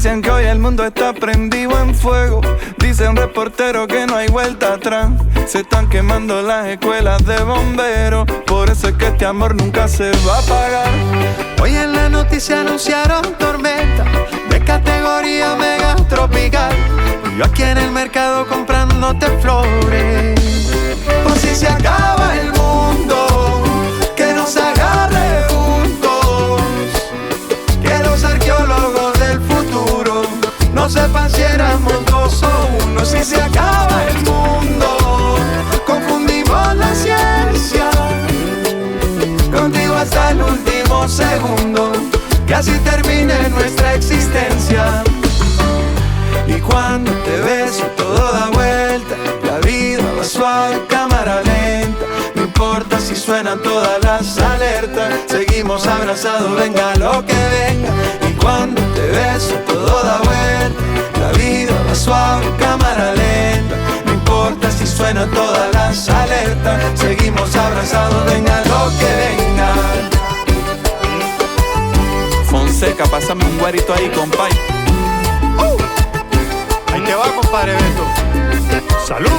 Dicen que hoy el mundo está prendido en fuego. Dicen reporteros que no hay vuelta atrás. Se están quemando las escuelas de bomberos. Por eso es que este amor nunca se va a apagar. Hoy en la noticia anunciaron tormenta de categoría mega tropical. Y yo aquí en el mercado comprándote flores. Por si se acaba el mundo, que nos agarre juntos. Que los arqueólogos del futuro no sepan si éramos dos o uno. Si se acaba el mundo, confundimos la ciencia. Contigo hasta el último segundo, que así termine nuestra existencia. Y cuando te beso todo da vuelta, la vida va suave, cámara lenta. No importa si suenan todas las alertas, seguimos abrazados, venga lo que venga. Y cuando te beso todo da vuelta, la vida va suave, cámara lenta. No importa si suenan todas las alertas, seguimos abrazados, venga lo que venga. Fonseca, pásame un guarito ahí, compay. Ahí te va, compadre Beto. ¡Salud!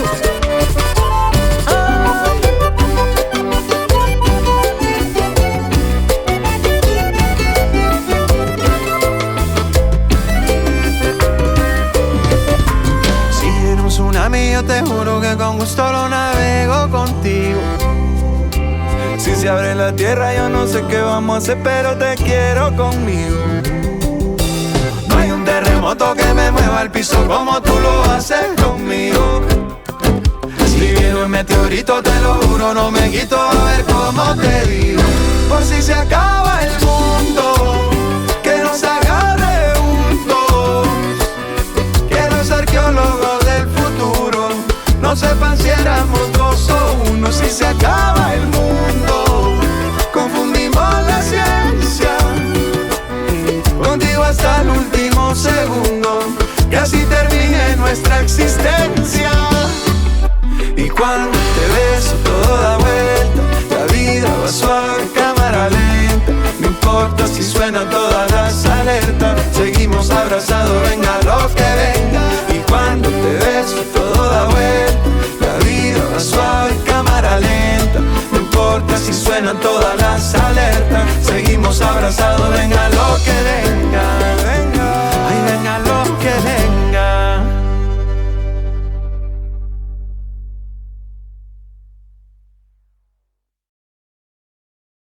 Si viene un tsunami, yo te juro que con gusto lo navego contigo. Si se abre la tierra, yo no sé qué vamos a hacer, pero te quiero conmigo. No hay un terremoto que me mueva el piso como tú lo haces conmigo. Si viene un meteorito, te lo juro, no me quito, a ver cómo te digo. Por si se acaba el mundo, que nos agarre juntos. Que los arqueólogos del futuro no sepan si éramos dos o uno. Si se acaba el mundo, confundimos la ciencia. Contigo hasta el último segundo, que así termine nuestra existencia. Y cuando te beso todo da vuelta, la vida va suave, cámara lenta. No importa si suenan todas las alertas, seguimos abrazados, venga lo que venga. Y cuando te beso todo da vuelta, la vida va suave, cámara lenta. No importa si suenan todas las alertas, seguimos abrazados, venga lo que venga.